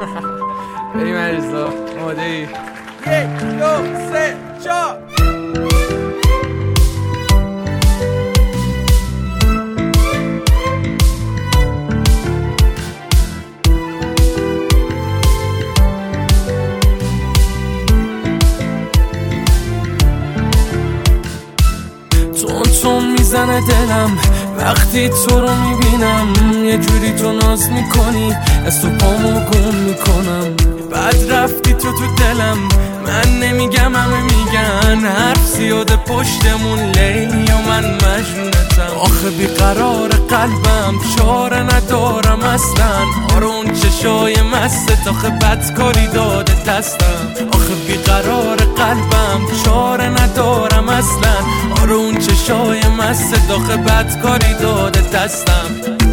بریم عریضا ماده ای 1 2 3 4 تون میزنه دلم وقتی تو رو میبینم، یه جوری تو ناز میکنی از تو پامو گم میکنم. بعد رفتی تو دلم، من نمیگم همه میگن، حرف زیاده پشتمون لیلی و من مجنونتم. آخه بیقرار قلبم چاره ندارم اصلا، آرون چشای مستت آخه بدکاری داده دستم. آخه بیقرار قلبم چاره ندارم اصلا، آرون چشای مستت آخه بدکاری داده دستم.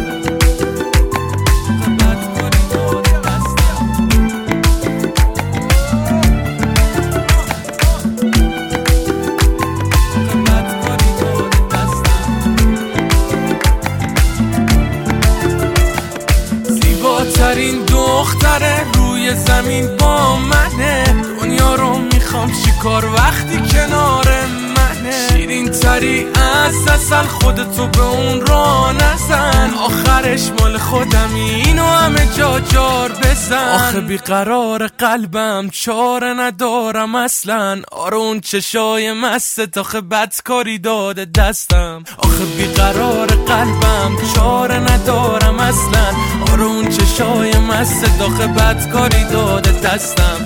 زیباترین دختره روی زمین با منه، دنیا رو میخوام چیکار وقتی کنار منه. شیرین تری از اصل خودتو به اون را نزن، آخرش مال خودمی اینو همه جا جار بزن. آخه بیقرار قلبم چاره ندارم اصلا، آرون چشای مستت آخه بدکاری داده دستم. آخه بیقرار قلبم چاره ندارم اصلا، آرون چشای مستت آخه بدکاری داده دستم.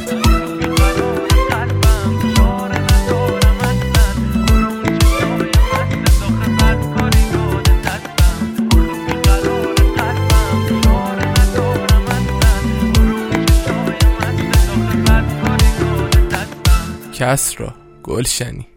کسرا گلشنی.